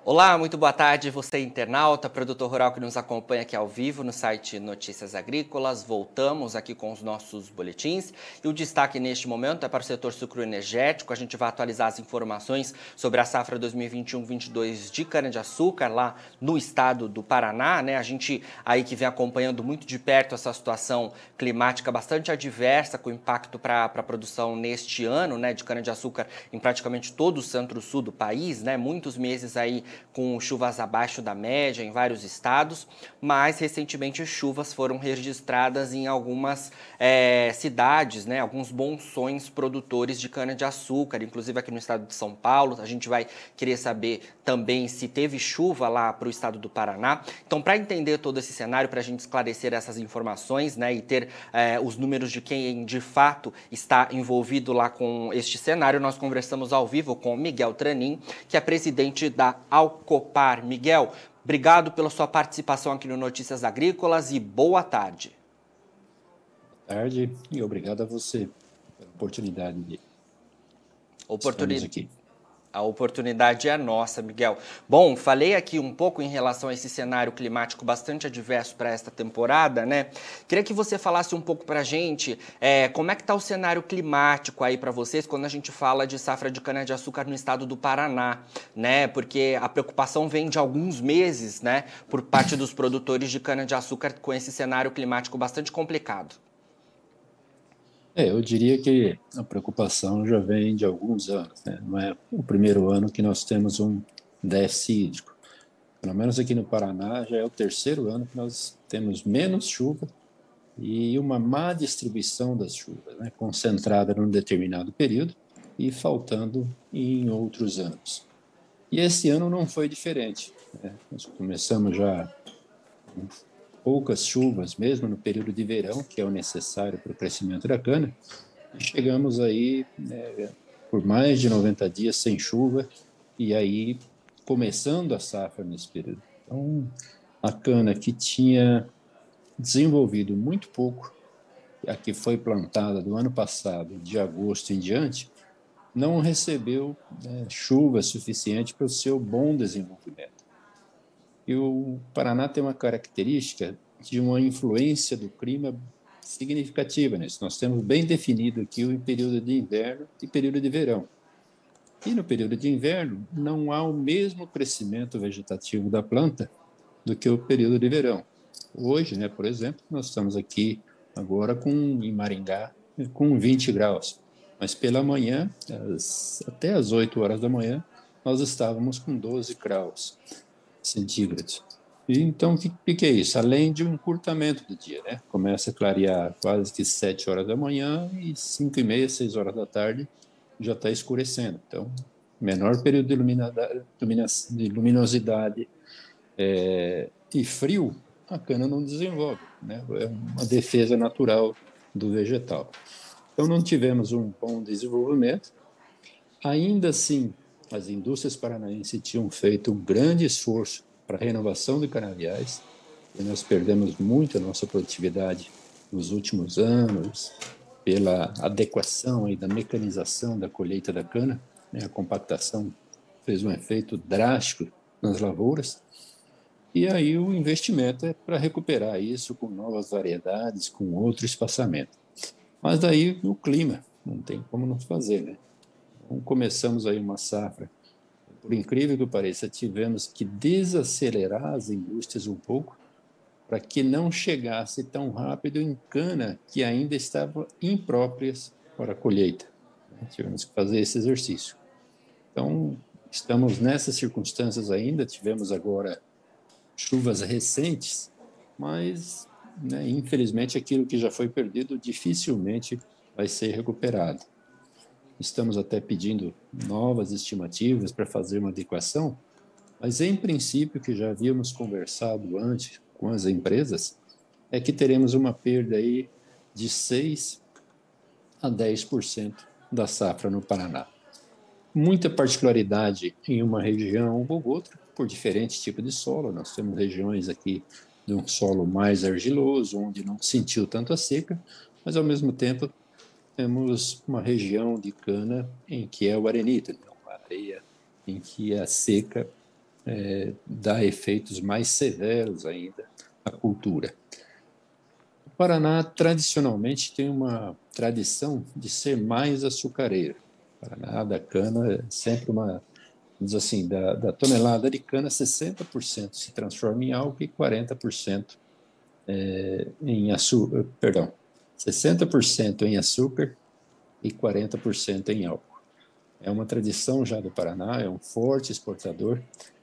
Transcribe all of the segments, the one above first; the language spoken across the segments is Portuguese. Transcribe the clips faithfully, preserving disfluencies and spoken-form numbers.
Olá, muito boa tarde, você internauta, produtor rural que nos acompanha aqui ao vivo no site Notícias Agrícolas. Voltamos aqui com os nossos boletins e o destaque neste momento é para o setor sucroenergético. A gente vai atualizar as informações sobre a safra dois mil e vinte e um vinte e dois de cana-de-açúcar lá no estado do Paraná, né? A gente aí que vem acompanhando muito de perto essa situação climática bastante adversa com impacto para a produção neste ano, né, de cana-de-açúcar em praticamente todo o centro-sul do país, né? Muitos meses aí com chuvas abaixo da média em vários estados, mas recentemente chuvas foram registradas em algumas é, cidades, né, alguns bonçons produtores de cana-de-açúcar, inclusive aqui no estado de São Paulo. A gente vai querer saber também se teve chuva lá para o estado do Paraná. Então, para entender todo esse cenário, para a gente esclarecer essas informações, né, e ter é, os números de quem de fato está envolvido lá com este cenário, nós conversamos ao vivo com Miguel Tranin, que é presidente da Alcopar. Miguel, obrigado pela sua participação aqui no Notícias Agrícolas e boa tarde. Boa tarde e obrigado a você pela oportunidade de Oportuni... estarmos aqui. A oportunidade é nossa, Miguel. Bom, falei aqui um pouco em relação a esse cenário climático bastante adverso para esta temporada, né? Queria que você falasse um pouco para a gente é, como é que está o cenário climático aí para vocês quando a gente fala de safra de cana-de-açúcar no estado do Paraná, né? Porque a preocupação vem de alguns meses, né? Por parte dos produtores de cana-de-açúcar com esse cenário climático bastante complicado. É, eu diria que a preocupação já vem de alguns anos, né? Não é o primeiro ano que nós temos um déficit hídrico. Pelo menos aqui no Paraná já é o terceiro ano que nós temos menos chuva e uma má distribuição das chuvas, né? Concentrada num determinado período e faltando em outros anos. E esse ano não foi diferente, né? Nós começamos já com poucas chuvas, mesmo no período de verão, que é o necessário para o crescimento da cana, e chegamos aí, né, por mais de noventa dias sem chuva, e aí começando a safra nesse período. Então, a cana que tinha desenvolvido muito pouco, a que foi plantada do ano passado, de agosto em diante, não recebeu, né, chuva suficiente para o seu bom desenvolvimento. E o Paraná tem uma característica de uma influência do clima significativa nisso. Nós temos bem definido aqui o período de inverno e período de verão. E no período de inverno não há o mesmo crescimento vegetativo da planta do que o período de verão. Hoje, né, por exemplo, nós estamos aqui agora com, em Maringá com vinte graus, mas pela manhã, às, até às oito horas da manhã, nós estávamos com doze graus centígrados. E então, o que, que é isso? Além de um encurtamento do dia, né? Começa a clarear quase que sete horas da manhã e cinco e meia, seis horas da tarde já está escurecendo. Então, menor período de, de luminosidade é, e frio, a cana não desenvolve, né? É uma defesa natural do vegetal. Então, não tivemos um bom desenvolvimento. Ainda assim, as indústrias paranaenses tinham feito um grande esforço para a renovação de canaviais, e nós perdemos muito a nossa produtividade nos últimos anos pela adequação aí da mecanização da colheita da cana, né? A compactação fez um efeito drástico nas lavouras, e aí o investimento é para recuperar isso com novas variedades, com outro espaçamento. Mas daí o clima, não tem como não fazer, né? Então, começamos aí uma safra. Por incrível que pareça, tivemos que desacelerar as indústrias um pouco para que não chegasse tão rápido em cana que ainda estavam impróprias para a colheita. Tivemos que fazer esse exercício. Então, estamos nessas circunstâncias ainda. Tivemos agora chuvas recentes, mas, né, infelizmente, aquilo que já foi perdido dificilmente vai ser recuperado. Estamos até pedindo novas estimativas para fazer uma adequação, mas, em princípio, que já havíamos conversado antes com as empresas, é que teremos uma perda aí de seis a dez por cento da safra no Paraná. Muita particularidade em uma região ou outra, por diferentes tipos de solo. Nós temos regiões aqui de um solo mais argiloso, onde não sentiu tanto a seca, mas, ao mesmo tempo, temos uma região de cana em que é o arenito, então a areia em que a seca é, dá efeitos mais severos ainda à cultura. O Paraná, tradicionalmente, tem uma tradição de ser mais açucareiro. O Paraná, da cana, é sempre uma, diz assim, da, da tonelada de cana, sessenta por cento se transforma em álcool e quarenta por cento é, em açúcar, perdão, sessenta por cento em açúcar e quarenta por cento em álcool. É uma tradição já do Paraná, é um forte exportador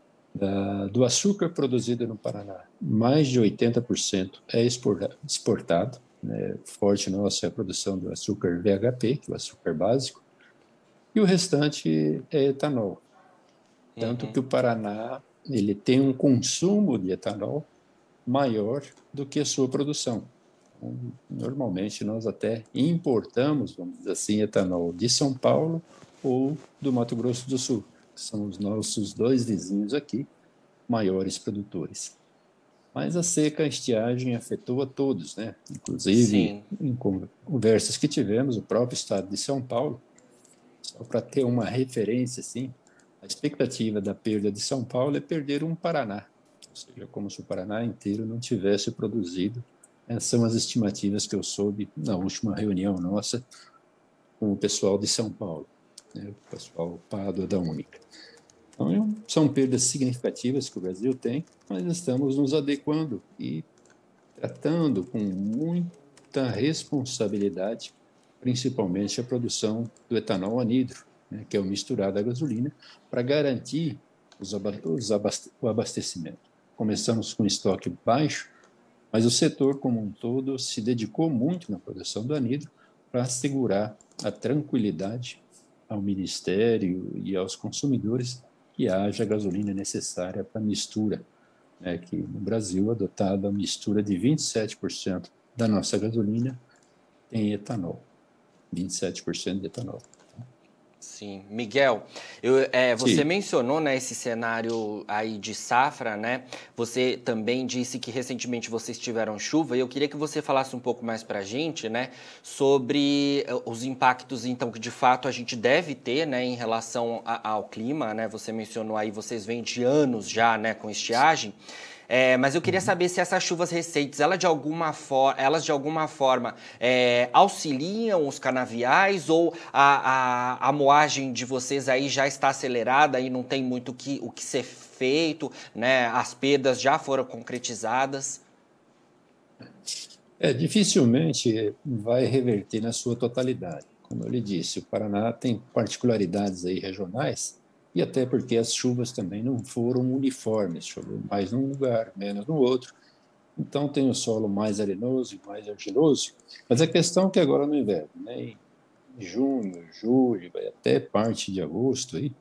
da, do açúcar produzido no Paraná. Mais de oitenta por cento é exportado. Né? Forte nosso é a produção do açúcar V H P, que é o açúcar básico, e o restante é etanol. Tanto Uhum. que o Paraná ele tem um consumo de etanol maior do que a sua produção. Então, normalmente, nós até importamos, vamos dizer assim, etanol de São Paulo ou do Mato Grosso do Sul, que são os nossos dois vizinhos aqui, maiores produtores. Mas a seca, a estiagem afetou a todos, né? Inclusive, Sim. em conversas que tivemos, o próprio estado de São Paulo, só para ter uma referência, assim, a expectativa da perda de São Paulo é perder um Paraná, ou seja, como se o Paraná inteiro não tivesse produzido. Essas são as estimativas que eu soube na última reunião nossa com o pessoal de São Paulo, né, o pessoal Pádua da Única. Então, são perdas significativas que o Brasil tem, mas estamos nos adequando e tratando com muita responsabilidade, principalmente a produção do etanol anidro, né, que é o misturado à gasolina, para garantir os os abaste o abastecimento. Começamos com estoque baixo, mas o setor como um todo se dedicou muito na produção do anidro para assegurar a tranquilidade ao Ministério e aos consumidores que haja a gasolina necessária para a mistura, né, que no Brasil adotada a mistura de vinte e sete por cento da nossa gasolina em etanol, vinte e sete por cento de etanol. Sim, Miguel, eu, é, você Sim. mencionou, né, esse cenário aí de safra, né? Você também disse que recentemente vocês tiveram chuva e eu queria que você falasse um pouco mais para a gente, né, sobre os impactos, então, que de fato a gente deve ter, né, em relação a, ao clima, né? Você mencionou aí, vocês vêm de anos já, né, com estiagem. É, mas eu queria Uhum. saber se essas chuvas recentes, elas de alguma, for elas de alguma forma é, auxiliam os canaviais ou a, a, a moagem de vocês aí já está acelerada e não tem muito que, o que ser feito, né? As perdas já foram concretizadas. É, dificilmente vai reverter na sua totalidade. Como eu lhe disse, o Paraná tem particularidades aí regionais e até porque as chuvas também não foram uniformes, choveu mais num lugar, menos no outro. Então tem o solo mais arenoso e mais argiloso, mas a questão é que agora no inverno, né, em junho, julho, vai até parte de agosto aí,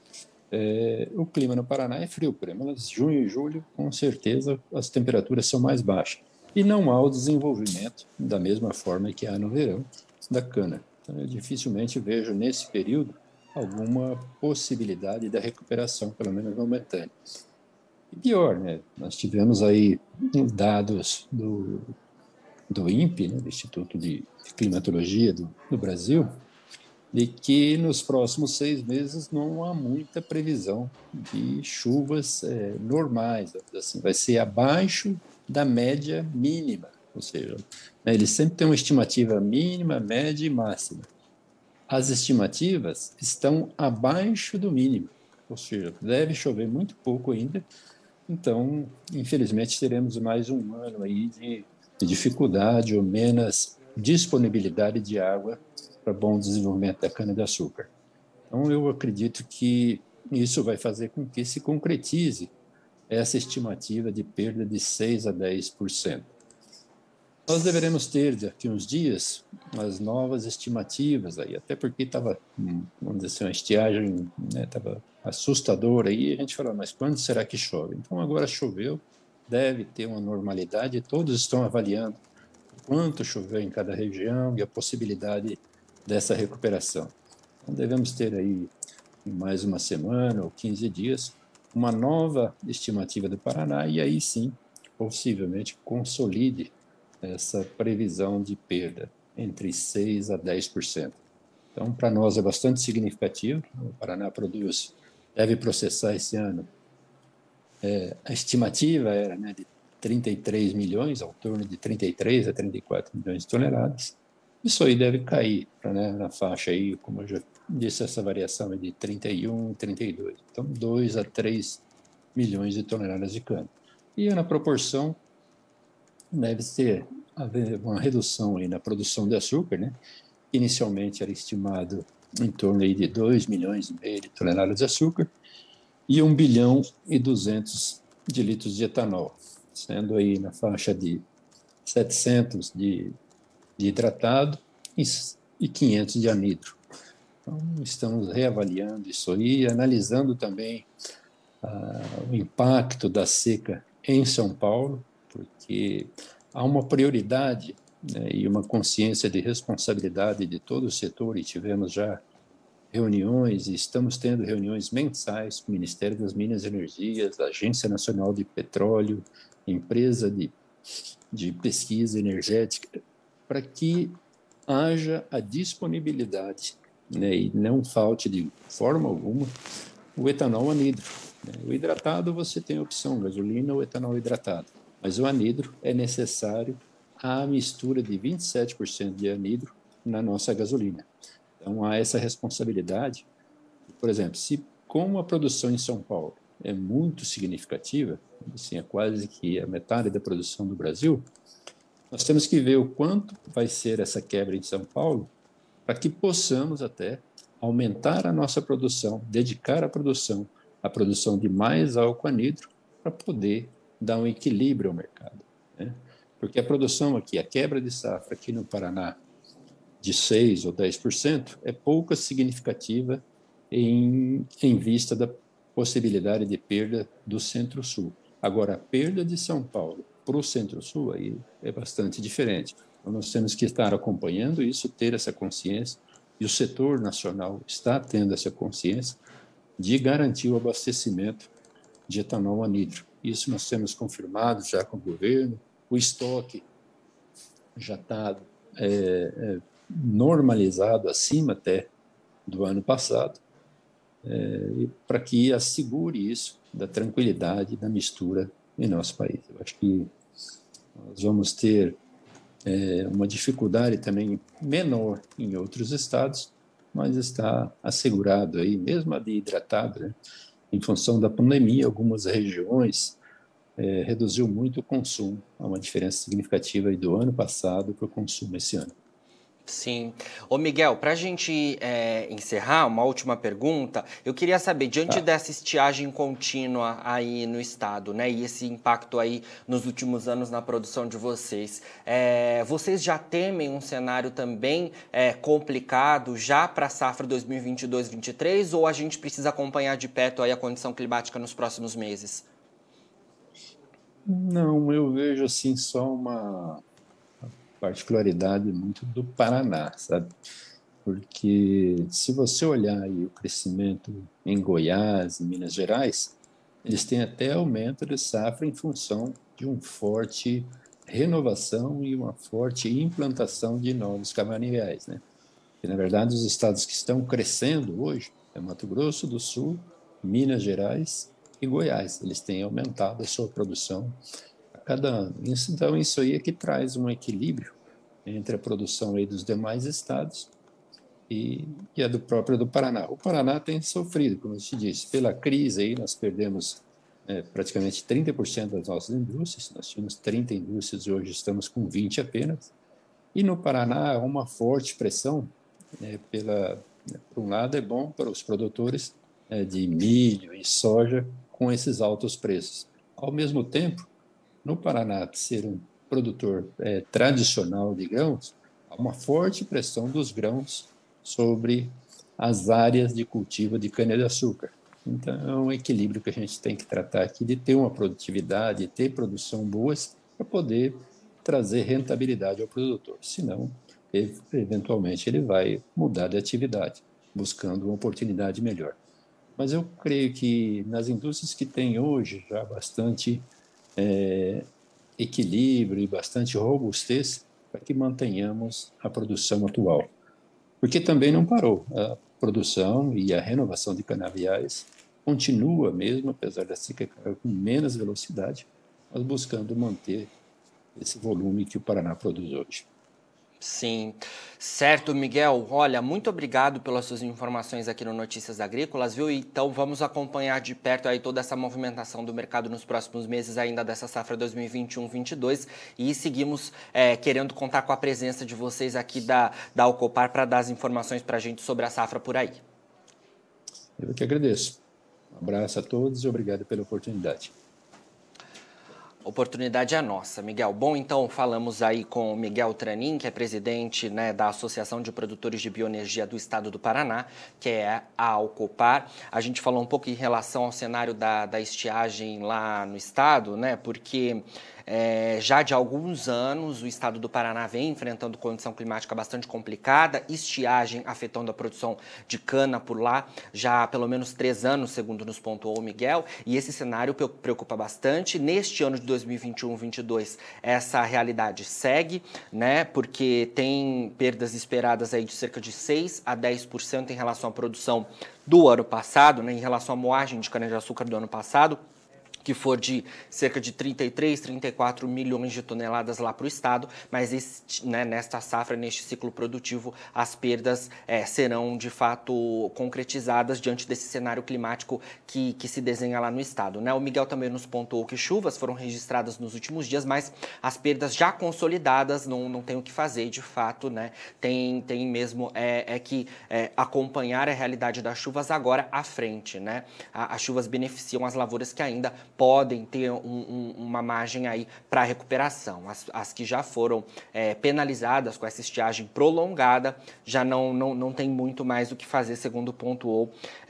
é, o clima no Paraná é frio, por exemplo, mas junho e julho, com certeza, as temperaturas são mais baixas. E não há o desenvolvimento, da mesma forma que há no verão, da cana. Então, eu dificilmente vejo nesse período alguma possibilidade da recuperação, pelo menos momentânea. E pior, né? Nós tivemos aí dados do, do INPE, né, do Instituto de Climatologia do, do Brasil, de que nos próximos seis meses não há muita previsão de chuvas é, normais, assim, vai ser abaixo da média mínima, ou seja, né, eles sempre têm uma estimativa mínima, média e máxima. As estimativas estão abaixo do mínimo, ou seja, deve chover muito pouco ainda, então, infelizmente, teremos mais um ano aí de, de dificuldade ou menos disponibilidade de água para bom desenvolvimento da cana-de-açúcar. Então, eu acredito que isso vai fazer com que se concretize essa estimativa de perda de seis a dez por cento. Nós deveremos ter daqui uns dias as novas estimativas aí, até porque estava, vamos dizer assim, uma estiagem, estava né, assustadora aí, a gente falou, mas quando será que chove? Então agora choveu, deve ter uma normalidade, todos estão avaliando quanto choveu em cada região e a possibilidade dessa recuperação. Então devemos ter aí, em mais uma semana ou quinze dias, uma nova estimativa do Paraná e aí sim, possivelmente, consolide essa previsão de perda entre seis a dez por cento. Então, para nós é bastante significativo. O Paraná produz, deve processar esse ano A estimativa era, né, de trinta e três milhões, ao torno de trinta e três a trinta e quatro milhões de toneladas. Isso aí deve cair, né, na faixa aí, como eu já disse, essa variação é de trinta e um e trinta e dois. Então, dois a três milhões de toneladas de cana. E na proporção deve ter haver uma redução aí na produção de açúcar, né? Inicialmente era estimado em torno aí de dois milhões e meio de toneladas de açúcar e um bilhão e duzentos de litros de etanol, sendo aí na faixa de setecentos de, de hidratado e, e quinhentos de anidro. Então, estamos reavaliando isso aí, analisando também ah, o impacto da seca em São Paulo, porque há uma prioridade, né, e uma consciência de responsabilidade de todo o setor, e tivemos já reuniões, e estamos tendo reuniões mensais com o Ministério das Minas e Energias, a Agência Nacional de Petróleo, empresa de, de pesquisa energética, para que haja a disponibilidade, né, e não falte de forma alguma o etanol anidro. Né? O hidratado você tem a opção, gasolina ou etanol hidratado, mas o anidro é necessário a mistura de vinte e sete por cento de anidro na nossa gasolina. Então, há essa responsabilidade. Por exemplo, se como a produção em São Paulo é muito significativa, assim, é quase que a metade da produção do Brasil, nós temos que ver o quanto vai ser essa quebra em São Paulo para que possamos até aumentar a nossa produção, dedicar a produção à produção de mais álcool anidro para poder dar um equilíbrio ao mercado. Né? Porque a produção aqui, a quebra de safra aqui no Paraná, de seis por cento ou dez por cento, é pouca significativa em, em vista da possibilidade de perda do Centro-Sul. Agora, a perda de São Paulo para o Centro-Sul aí é bastante diferente. Então, nós temos que estar acompanhando isso, ter essa consciência, e o setor nacional está tendo essa consciência de garantir o abastecimento de etanol anidro. Isso nós temos confirmado já com o governo, o estoque já está é, é, normalizado acima até do ano passado, é, para que assegure isso da tranquilidade da mistura em nosso país. Eu acho que nós vamos ter é, uma dificuldade também menor em outros estados, mas está assegurado aí, mesmo a de hidratado, né? Em função da pandemia, algumas regiões é, reduziu muito o consumo, há uma diferença significativa aí do ano passado para o consumo esse ano. Sim. Ô Miguel, para a gente é, encerrar, uma última pergunta, eu queria saber, diante Tá. dessa estiagem contínua aí no estado, né, e esse impacto aí nos últimos anos na produção de vocês, é, vocês já temem um cenário também é, complicado já para a safra dois mil e vinte e dois, vinte e três, ou a gente precisa acompanhar de perto aí a condição climática nos próximos meses? Não, eu vejo assim só uma particularidade muito do Paraná, sabe? Porque se você olhar aí o crescimento em Goiás e Minas Gerais, eles têm até aumento de safra em função de uma forte renovação e uma forte implantação de novos canaviais, né? E, na verdade, os estados que estão crescendo hoje é Mato Grosso do Sul, Minas Gerais e Goiás. Eles têm aumentado a sua produção a cada ano. Então, isso aí é que traz um equilíbrio entre a produção aí dos demais estados e, e a do próprio do Paraná. O Paraná tem sofrido, como eu te disse, pela crise aí, nós perdemos é, praticamente trinta por cento das nossas indústrias, nós tínhamos trinta indústrias e hoje estamos com vinte apenas, e no Paraná há uma forte pressão, é, pela, né, por um lado é bom para os produtores é, de milho e soja com esses altos preços. Ao mesmo tempo, no Paraná, ser um produtor é, tradicional de grãos, há uma forte pressão dos grãos sobre as áreas de cultivo de cana-de-açúcar. Então, é um equilíbrio que a gente tem que tratar aqui de ter uma produtividade, ter produção boas para poder trazer rentabilidade ao produtor. Senão, eventualmente, ele vai mudar de atividade, buscando uma oportunidade melhor. Mas eu creio que nas indústrias que têm hoje já bastante é, equilíbrio e bastante robustez para que mantenhamos a produção atual. Porque também não parou. A produção e a renovação de canaviais continua mesmo, apesar da seca, com menos velocidade, mas buscando manter esse volume que o Paraná produz hoje. Sim, certo, Miguel. Olha, muito obrigado pelas suas informações aqui no Notícias Agrícolas, viu? Então vamos acompanhar de perto aí toda essa movimentação do mercado nos próximos meses ainda dessa safra dois mil e vinte e um, vinte e dois e seguimos é, querendo contar com a presença de vocês aqui da, da Alcopar para dar as informações para a gente sobre a safra por aí. Eu que agradeço. Um abraço a todos e obrigado pela oportunidade. Oportunidade é nossa, Miguel. Bom, então falamos aí com o Miguel Tranin, que é presidente, né, da Associação de Produtores de Bioenergia do Estado do Paraná, que é a Alcopar. A gente falou um pouco em relação ao cenário da, da estiagem lá no estado, né, porque é, já de alguns anos o estado do Paraná vem enfrentando condição climática bastante complicada, estiagem afetando a produção de cana por lá já há pelo menos três anos, segundo nos pontuou o Miguel, e esse cenário preocupa bastante. Neste ano de dois mil e vinte e um, vinte e dois, essa realidade segue, né, porque tem perdas esperadas aí de cerca de seis a dez por cento em relação à produção do ano passado, né, em relação à moagem de cana-de-açúcar do ano passado, que for de cerca de trinta e três, trinta e quatro milhões de toneladas lá para o estado, mas este, né, nesta safra, neste ciclo produtivo, as perdas é, serão de fato concretizadas diante desse cenário climático que, que se desenha lá no estado, né? O Miguel também nos pontuou que chuvas foram registradas nos últimos dias, mas as perdas já consolidadas não, não tem o que fazer, de fato, né? Tem, tem mesmo é, é que é, acompanhar a realidade das chuvas agora à frente, né? A, as chuvas beneficiam as lavouras que ainda podem ter um, um, uma margem aí para recuperação. As, as que já foram é, penalizadas com essa estiagem prolongada já não, não, não tem muito mais o que fazer, segundo pontuou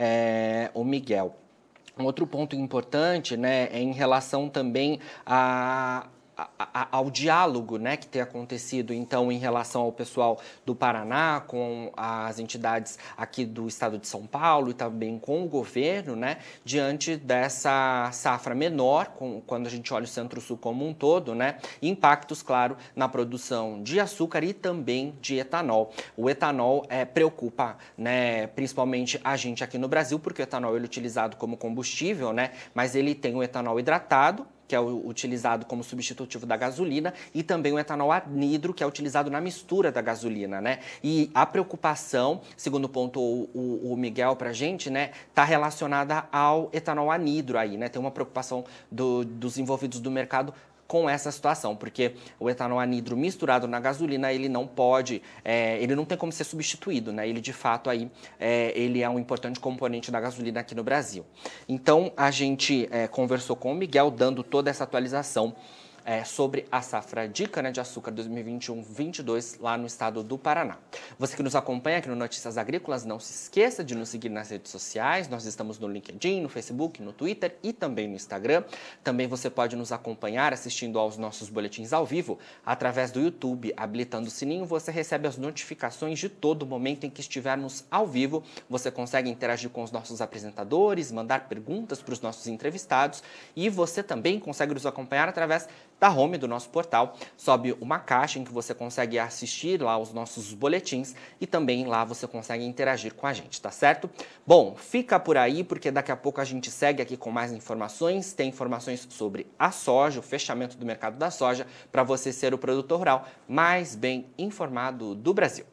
é, o Miguel. Um outro ponto importante, né, é em relação também a... A, a, ao diálogo, né, que tem acontecido, então, em relação ao pessoal do Paraná, com as entidades aqui do estado de São Paulo e também com o governo, né, diante dessa safra menor, com, quando a gente olha o Centro-Sul como um todo, né, impactos, claro, na produção de açúcar e também de etanol. O etanol é, preocupa, né, principalmente a gente aqui no Brasil, porque o etanol ele é utilizado como combustível, né, mas ele tem o etanol hidratado, que é utilizado como substitutivo da gasolina, e também o etanol anidro, que é utilizado na mistura da gasolina, né? E a preocupação, segundo pontuou o, o Miguel pra gente, né, tá relacionada ao etanol anidro aí, né? Tem uma preocupação do, dos envolvidos do mercado com essa situação, porque o etanol anidro misturado na gasolina, ele não pode, é, ele não tem como ser substituído, né? Ele, de fato, aí, é, ele é um importante componente da gasolina aqui no Brasil. Então, a gente é, conversou com o Miguel, dando toda essa atualização É, sobre a safra de cana-de-açúcar dois mil e vinte e um, vinte e dois lá no estado do Paraná. Você que nos acompanha aqui no Notícias Agrícolas, não se esqueça de nos seguir nas redes sociais. Nós estamos no LinkedIn, no Facebook, no Twitter e também no Instagram. Também você pode nos acompanhar assistindo aos nossos boletins ao vivo através do YouTube. Habilitando o sininho, você recebe as notificações de todo momento em que estivermos ao vivo. Você consegue interagir com os nossos apresentadores, mandar perguntas para os nossos entrevistados e você também consegue nos acompanhar através da home do nosso portal. Sobe uma caixa em que você consegue assistir lá os nossos boletins e também lá você consegue interagir com a gente, tá certo? Bom, fica por aí porque daqui a pouco a gente segue aqui com mais informações. Tem informações sobre a soja, o fechamento do mercado da soja, para você ser o produtor rural mais bem informado do Brasil.